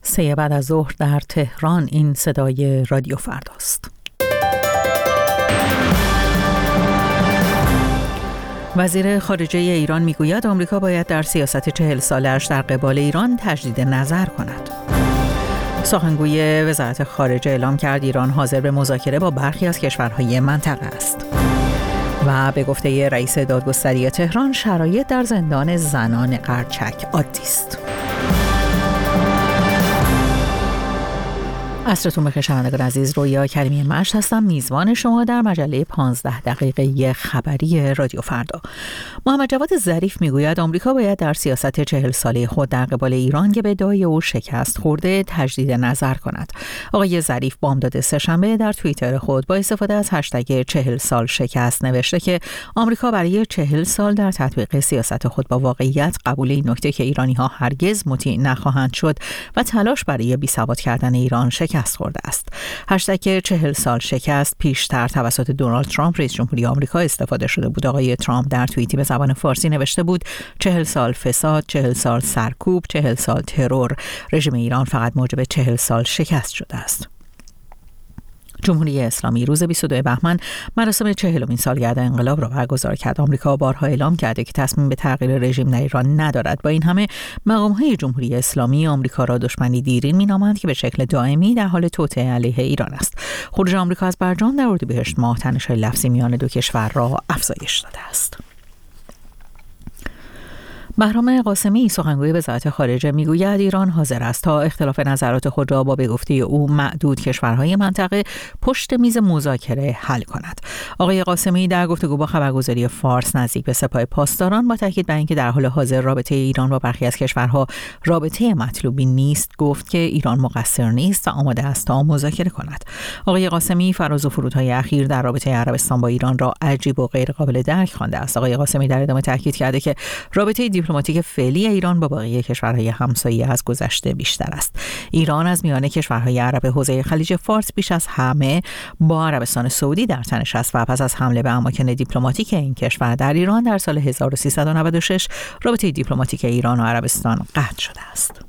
3 بعد از ظهر در تهران. این صدای رادیو فرداست. وزیر خارجه ایران میگوید آمریکا باید در سیاست 40 ساله‌اش در قبال ایران تجدید نظر کند. سخنگوی وزارت خارجه اعلام کرد ایران حاضر به مذاکره با برخی از کشورهای منطقه است. و به گفته رئیس دادگستری تهران شرایط در زندان زنان قرچک عادی است. عصرتون بخیر شنوندگان عزیز، رویا کریمی مشت هستم، میزبان شما در مجله 15 دقیقه خبری رادیو فردا. محمد جواد ظریف میگوید آمریکا باید در سیاست 40 ساله خود در قبال ایران که به ادعای او شکست خورده تجدید نظر کند. آقای ظریف بامداد سه‌شنبه در توییتر خود با استفاده از هشتگ 40 سال شکست نوشته که آمریکا برای 40 سال در تطبیق سیاست خود با واقعیت قبول این نکته که ایرانی‌ها هرگز مطیع نخواهند شد و تلاش برای بی‌ثبات کردن ایران شکست خورده است. هشتگ 40 سال شکست پیشتر توسط دونالد ترامپ رئیس جمهوری آمریکا استفاده شده بود. آقای ترامپ در توییتی به زبان فارسی نوشته بود 40 سال فساد، 40 سال سرکوب، 40 سال ترور. رژیم ایران فقط موجب 40 سال شکست شده است. جمهوری اسلامی روز 22 بهمن مراسم 40مین سالگرد انقلاب را برگزار کرد. آمریکا بارها اعلام کرده که تصمیم به تغییر رژیم در ایران ندارد. با این همه مقام‌های جمهوری اسلامی آمریکا را دشمنی دیرین می‌نامند که به شکل دائمی در حال توطئه علیه ایران است. خروج آمریکا از برجام در اردیبهشت ماه تنش‌های لفظی میان دو کشور را افزایش داده است. بهرام قاسمی سخنگوی وزارت خارجه میگوید ایران حاضر است تا اختلاف نظرات خود را با به گفته او معدود کشورهای منطقه پشت میز مذاکره حل کند. آقای قاسمی در گفتگو با خبرگزاری فارس نزدیک به سپاه پاسداران با تاکید بر اینکه در حال حاضر رابطه ایران با برخی از کشورها رابطه مطلوبی نیست گفت که ایران مقصر نیست و آماده است تا مذاکره کند. آقای قاسمی فراز و فرودهای اخیر در رابطه عربستان با ایران را عجیب و غیر قابل درک خوانده است. آقای قاسمی در ادامه تاکید کرده که رابطه دیپلماتیک فعلی ایران با باقی کشورهای همسایه از گذشته بیشتر است. ایران از میان کشورهای عرب حوزه خلیج فارس بیش از همه با عربستان سعودی در تنش است و پس از حمله به اماکن دیپلماتیک این کشور در ایران در سال 1396 رابطه دیپلماتیک ایران و عربستان قطع شده است.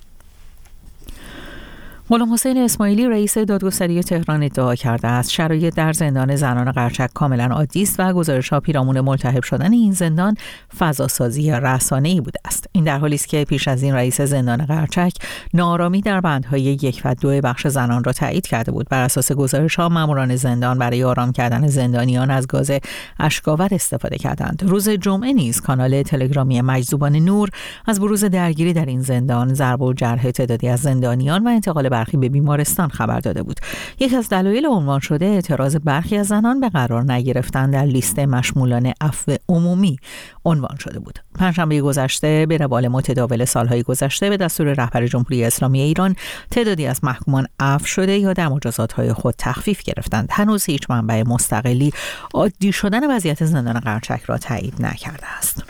غلام حسین اسماعیلی رئیس دادگستری تهران ادعا کرده است شرایط در زندان زنان قرچک کاملا عادی است و گزارش‌ها پیرامون ملتهب شدن این زندان فضاسازی رسانه‌ای بوده است. این در حالی است که پیش از این رئیس زندان قرچک ناآرامی در بندهای 1 و 2 بخش زنان را تایید کرده بود. بر اساس گزارش‌ها ماموران زندان برای آرام کردن زندانیان از گاز اشک‌آور استفاده کردند. روز جمعه نیز کانال تلگرامی مجذوبان نور از بروز درگیری در این زندان، ضرب و جرح تعدادی از زندانیان و انتقال برخی به بیمارستان خبر داده بود. یکی از دلایل عنوان شده اعتراض برخی از زنان به قرار نگرفتن در لیست مشمولان عفو عمومی عنوان شده بود. پنجشنبه گذشته به روال متداول سالهای گذشته به دستور رهبر جمهوری اسلامی ایران تعدادی از محکومان عفو شده یا در مجازات‌های خود تخفیف گرفتند. هنوز هیچ منبع مستقلی عادی شدن وضعیت زندان قرچک را تایید نکرده است.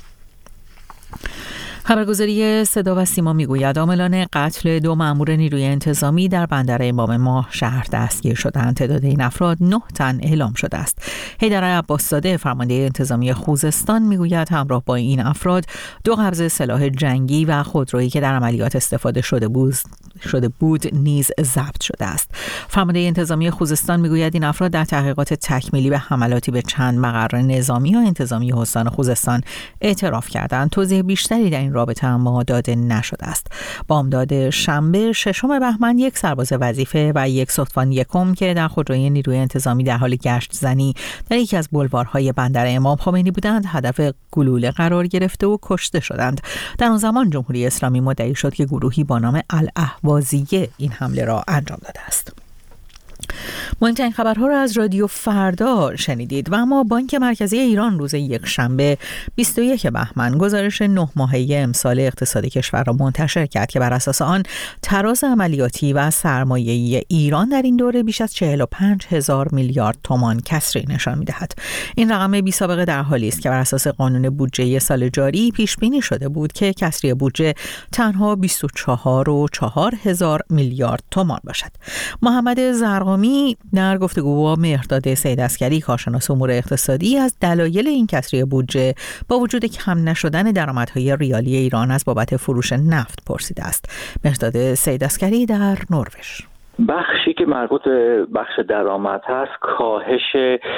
خبرگزاری صدا و سیما میگوید عاملان قتل 2 مأمور نیروی انتظامی در بندر امام ماه شهر دستگیر شدند. تعداد این افراد 9 تن اعلام شده است. حیدر عباس‌زاده فرمانده انتظامی خوزستان میگوید همراه با این افراد 2 قبض سلاح جنگی و خودرویی که در عملیات استفاده شده بود نیز ضبط شده است. فرمانده انتظامی خوزستان میگوید این افراد در تحقیقات تکمیلی به حملاتی به چند مقر نظامی و انتظامی استان خوزستان اعتراف کردند. توضیح بیشتری در این رابطه اما داده نشده است. بامداد شنبه 6 بهمن 1 سرباز وظیفه و 1 ستوان یکم که در خودروی نیروی انتظامی در حال گشت زنی در یکی از بلوارهای بندر امام خمینی بودند هدف گلوله قرار گرفته و کشته شدند. در آن زمان جمهوری اسلامی مدعی شد که گروهی با نام الاهوازیه این حمله را انجام داده است. مهمترین خبرها را از رادیو فردا شنیدید. و اما بانک مرکزی ایران روز یکشنبه 21 بهمن گزارش 9 ماهه امسال اقتصاد کشور را منتشر کرد که بر اساس آن تراز عملیاتی و سرمایه‌ای ایران در این دوره بیش از 45,000 میلیارد تومان کسری نشان می‌دهد. این رقم بی سابقه در حالی است که بر اساس قانون بودجه سال جاری پیش بینی شده بود که کسری بودجه تنها 24,400 میلیارد تومان باشد. محمد زرقامی در گفتگو با مهرداد سیدعسگری کارشناس امور اقتصادی از دلایل این کسری بودجه با وجود کم نشدن درآمدهای ریالی ایران از بابت فروش نفت پرسیده است. مهرداد سیدعسگری در نروژ. بخشی که مربوط به بخش درآمد هست کاهش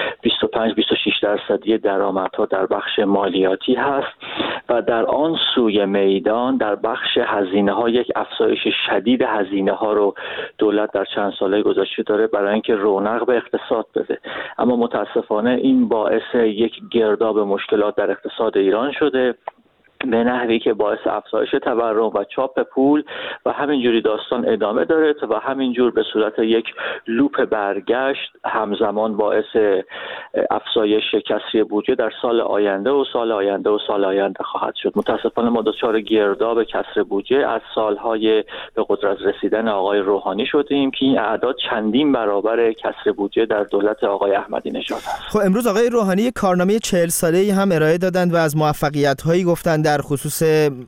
25-26% درآمدها در بخش مالیاتی هست و در آن سوی میدان در بخش هزینه‌ها یک افزایش شدید هزینه‌ها رو دولت در چند ساله گذشته داره برای اینکه رونق به اقتصاد بده، اما متاسفانه این باعث یک گرداب مشکلات در اقتصاد ایران شده به نحوی که باعث افزایش تورم و چاپ پول و همینجوری داستان ادامه داره و همینجور به صورت یک لوپ برگشت همزمان باعث افزایش کسری بودجه در سال آینده و سال آینده و سال آینده خواهد شد. متاسفانه ما دچار گرداب کسر بودجه از سالهای به قدرت رسیدن آقای روحانی شدیم که این اعداد چندین برابر کسر بودجه در دولت آقای احمدی نژاد است. خب امروز آقای روحانی کارنامه 40 ساله‌ای هم ارائه دادند و از موفقیت‌هایی گفتند در خصوص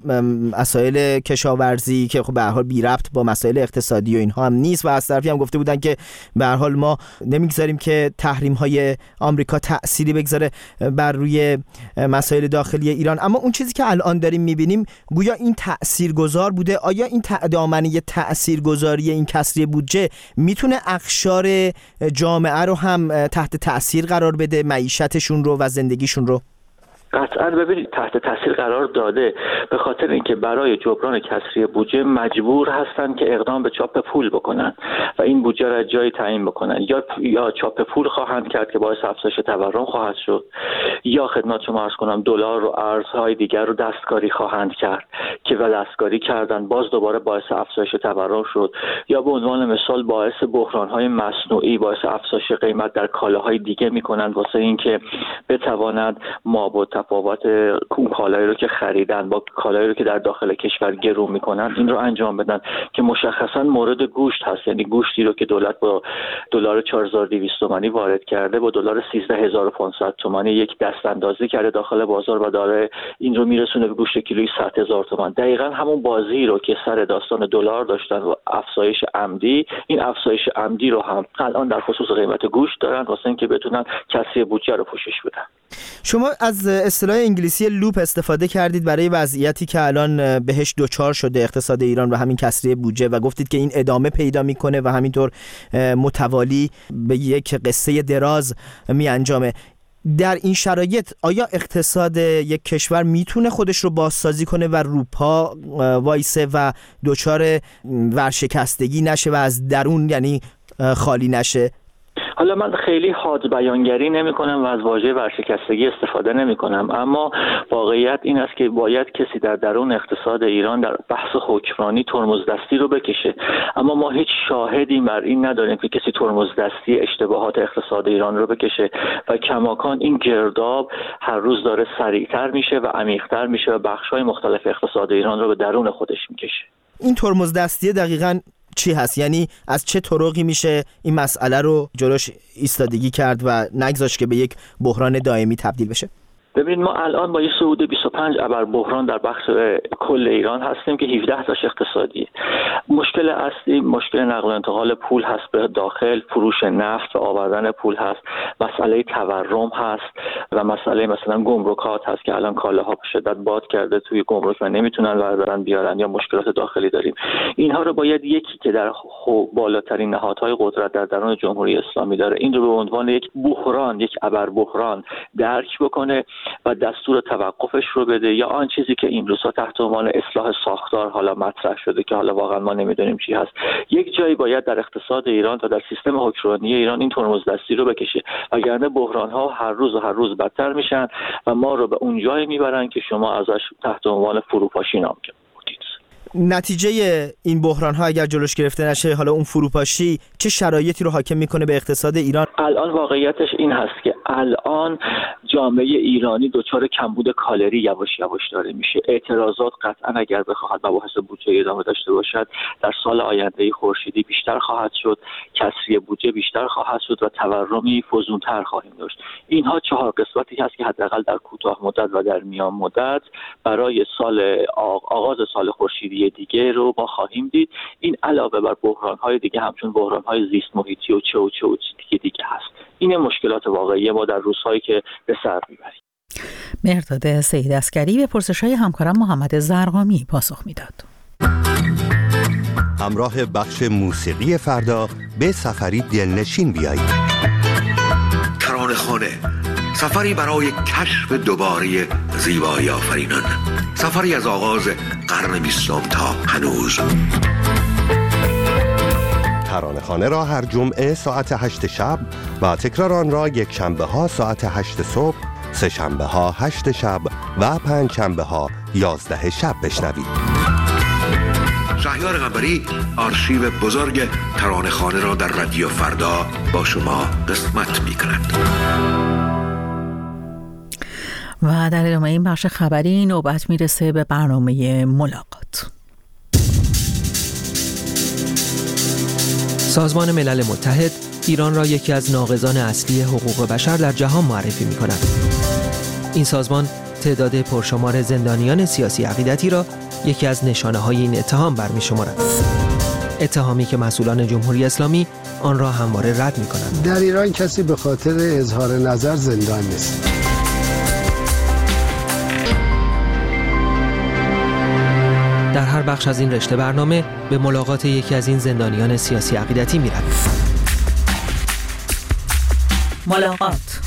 مسائل کشاورزی که خب به هر حال بی ربط با مسائل اقتصادی و اینها هم نیست و از طرفی هم گفته بودن که به هر حال ما نمیگذاریم که تحریم‌های آمریکا تأثیری بگذاره بر روی مسائل داخلی ایران. اما اون چیزی که الان داریم می‌بینیم گویا این تاثیرگذار بوده. آیا این دامنه تاثیرگذاری این کسری بودجه میتونه اقشار جامعه رو هم تحت تأثیر قرار بده، معیشتشون رو و زندگیشون رو؟ قطعا ببینید تحت تاثیر قرار داده، به خاطر اینکه برای جبران کسری بودجه مجبور هستند که اقدام به چاپ پول بکنن و این بودجه را جای تعیین بکنن، یا چاپ پول خواهند کرد که باعث افزایش تورم خواهد شد، یا خدمت شما عرض کنم دلار و ارزهای دیگر رو دستکاری خواهند کرد که و دستکاری کردن باز دوباره باعث افزایش تورم شد، یا به عنوان مثال باعث بحران‌های مصنوعی، باعث افزایش قیمت در کالاهای دیگه میکنن واسه اینکه بتوانند مابعد تفاوت اون کالایی رو که خریدن با کالایی رو که در داخل کشور گرون میکنن این رو انجام بدن که مشخصا مورد گوشت هست. یعنی گوشتی رو که دولت با دلار 4200 تومانی وارد کرده با دلار 13500 تومانی یک دست اندازی کرده داخل بازار و داره این رو میرسونه به گوشت کیلویی 100000 تومان. دقیقاً همون بازی رو که سر داستان دلار داشتن و افزایش عمدی، این افزایش عمدی رو هم الان در خصوص قیمت گوشت دارن واسه اینکه بتونن کسری بودجه رو پوشش بدن. شما از اصطلاح انگلیسی لوپ استفاده کردید برای وضعیتی که الان بهش دوچار شده اقتصاد ایران و همین کسری بودجه و گفتید که این ادامه پیدا میکنه و همینطور متوالی به یک قصه دراز می انجامه. در این شرایط آیا اقتصاد یک کشور میتونه خودش رو بازسازی کنه و روپا وایسه و دوچار ورشکستگی نشه و از درون یعنی خالی نشه؟ حالا من خیلی حاد بیانگری نمی کنم و از واژه ورشکستگی استفاده نمی کنم، اما واقعیت این است که باید کسی در درون اقتصاد ایران در بحث حکمرانی ترمز دستی رو بکشه، اما ما هیچ شاهدی بر این نداریم که کسی ترمز دستی اشتباهات اقتصاد ایران رو بکشه و کماکان این گرداب هر روز داره سریعتر میشه و عمیق‌تر میشه و بخش‌های مختلف اقتصاد ایران رو به درون خودش میکشه. این ترمز دستی دقیقاً چی هست؟ یعنی از چه طرقی میشه این مسئله رو جلوش ایستادگی کرد و نگذاشت که به یک بحران دائمی تبدیل بشه؟ ببینید ما الان با یه صعود 25 ابر بحران در بخش کل ایران هستیم که 17 تاش اقتصادیه. مشکل اصلی مشکل نقل و انتقال پول هست به داخل، فروش نفت و آوردن پول هست، مسئله تورم هست و مسئله مثلا گمرکات هست که الان کالاها به شدت باد کرده توی گمرک و نمیتونن بردارن بیارن یا مشکلات داخلی داریم. اینها رو باید یکی که در بالاترین نهادهای قدرت در درون جمهوری اسلامی داره این رو به عنوان یک بحران، یک ابر بحران درک بکنه و دستور توقفش رو بده، یا آن چیزی که این روزها تحت عنوان اصلاح ساختار حالا مطرح شده که حالا واقعا ما نمیدونیم چی هست. یک جایی باید در اقتصاد ایران و در سیستم حکمرانی ایران این ترمز دستی رو بکشه، وگرنه بحران‌ها هر روز بدتر میشن و ما رو به اون جایی میبرن که شما ازش تحت عنوان فروپاشی نام بودید. نتیجه این بحران ها اگر جلوش گرفته نشه، حالا اون فروپاشی چه شرایطی رو حاکم میکنه به اقتصاد ایران؟ الان واقعیتش این هست که الان جامعه ایرانی دچار کمبود کالری یواش یواش داره میشه. اعتراضات قطعا اگر بخواهد مباحث بودجه ادامه داشته باشد در سال آینده خورشیدی بیشتر خواهد شد، کسری بودجه بیشتر خواهد شد و تورمی فزونتر خواهیم داشت. اینها 4 قسمتی هست که حداقل در کوتاه مدت و در میان مدت برای آغاز سال خورشیدی کسری دیگه رو ما خواهیم دید. این علاوه بر بحران‌های دیگه همچون بحران‌های زیست محیطی و چه دیگه هست. این مشکلات واقعی ما در روزهایی که به سر میبریم. مهرداد سید عسکری به پرسش‌های همکارم محمد زرقامی پاسخ میداد. همراه بخش موسیقی فردا به سفری دلنشین بیایید. ترانه‌خانه، سفری برای کشف دوباره زیبایی آفرینان، سفری از آغاز قرن 20 تا هنوز. ترانه‌خانه را هر جمعه ساعت 8 شب و تکرار آن را یک شنبه ها ساعت 8 صبح، سه شنبه ها 8 شب و پنج شنبه ها 11 شب بشنوید. شهریار قنبری آرشیو بزرگ ترانه‌خانه را در رادیو فردا با شما قسمت می‌کند. و در ادامه این بخش خبری نوبت میرسه به برنامه ملاقات. سازمان ملل متحد ایران را یکی از ناقضان اصلی حقوق بشر در جهان معرفی می‌کند. این سازمان تعداد پرشمار زندانیان سیاسی عقیدتی را یکی از نشانه‌های این اتهام برمی‌شمارد. اتهامی که مسئولان جمهوری اسلامی آن را همواره رد می‌کنند. در ایران کسی به خاطر اظهار نظر زندان نیست. در هر بخش از این رشته برنامه به ملاقات یکی از این زندانیان سیاسی عقیدتی می‌رویم. ملاقات.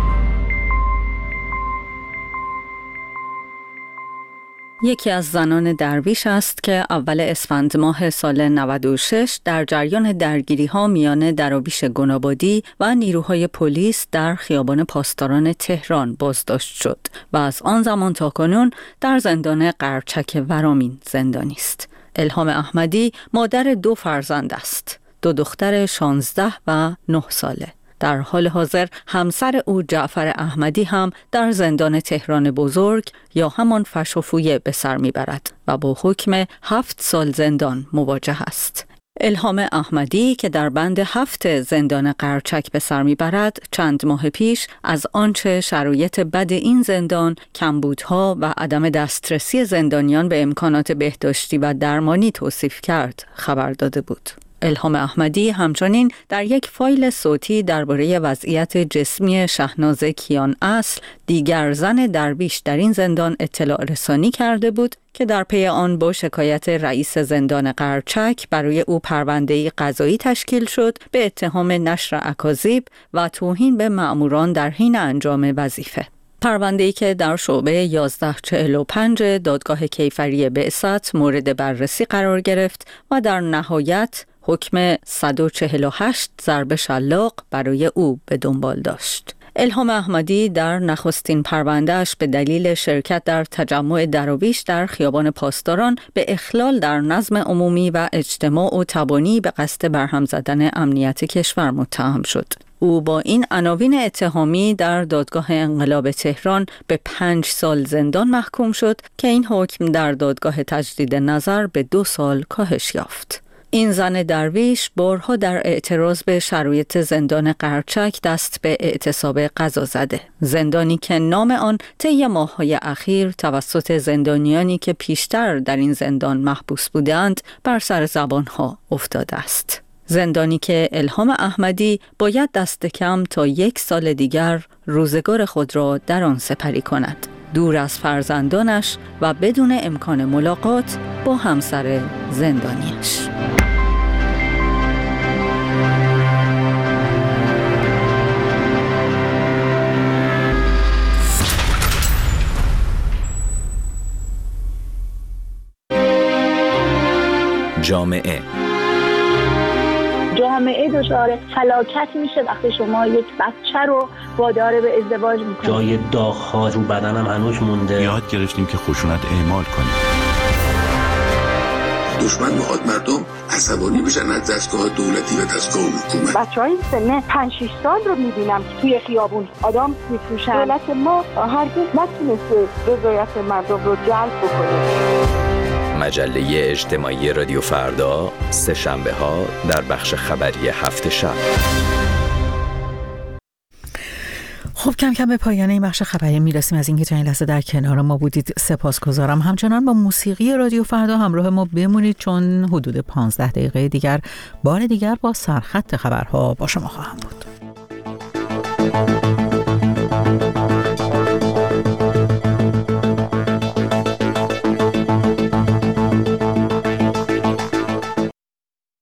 یکی از زنان درویش است که اول اسفند ماه سال 96 در جریان درگیری‌ها میان درویش گنابادی و نیروهای پلیس در خیابان پاسداران تهران بازداشت شد و از آن زمان تا کنون در زندان قرچک ورامین زندانی است. الهام احمدی مادر 2 فرزند است، 2 دختر 16 و 9 ساله. در حال حاضر همسر او جعفر احمدی هم در زندان تهران بزرگ یا همان فشوفویه به سر میبرد و با حکم 7 سال زندان مواجه است. الهام احمدی که در بند 7 زندان قرچک به سر میبرد چند ماه پیش از آنچه شرایط بد این زندان، کمبودها و عدم دسترسی زندانیان به امکانات بهداشتی و درمانی توصیف کرد خبر داده بود. الهام احمدی همچنین در یک فایل صوتی درباره وضعیت جسمی شهناز کیان اصل، دیگر زن درویش در این زندان، اطلاع رسانی کرده بود که در پی آن با شکایت رئیس زندان قرچک برای او پرونده‌ای قضایی تشکیل شد به اتهام نشر اکاذیب و توهین به مأموران در حین انجام وظیفه. پرونده‌ای که در شعبه 1145 دادگاه کیفری بعثت مورد بررسی قرار گرفت و در نهایت حکم 148 ضرب شلاق برای او به دنبال داشت. الهام احمدی در نخستین پرونده‌اش به دلیل شرکت در تجمع درویش در خیابان پاسداران به اخلال در نظم عمومی و اجتماع و تبانی به قصد برهم زدن امنیت کشور متهم شد. او با این عناوین اتهامی در دادگاه انقلاب تهران به 5 سال زندان محکوم شد که این حکم در دادگاه تجدید نظر به 2 سال کاهش یافت. این زن درویش بارها در اعتراض به شرایط زندان قرچک دست به اعتصاب قضا زده. زندانی که نام آن طی ماه‌های اخیر توسط زندانیانی که پیشتر در این زندان محبوس بودند بر سر زبانها افتاده است. زندانی که الهام احمدی باید دست کم تا 1 سال دیگر روزگار خود را در آن سپری کند، دور از فرزندانش و بدون امکان ملاقات با همسر زندانیش. جامعه دچار فلاکت میشه وقتی شما یک بچه رو وادار به ازدواج میکنید. جای داغ‌ها رو بدنم هنوز مونده. یاد گرفتیم که خشونت اعمال کنیم. دشمن میخواد مردم عصبانی بشن از دستگاه دولتی و دستگاه حکومت. بچهای سن 5-6 سال رو میبینم که توی خیابون آدم میفروشن. دولت ما هرگز نتونسته رضایت مردم رو جلب بکنه. مجله اجتماعی رادیو فردا، 3 شنبه‌ها در بخش خبری 7 شب. خب کم کم به پایان این بخش خبری میرسیم. از اینکه تا این لحظه در کنار ما بودید سپاسگزارم. همچنان با موسیقی رادیو فردا همراه ما بمونید، چون حدود 15 دقیقه دیگر بار دیگر با سرخط خبرها با شما خواهم بود.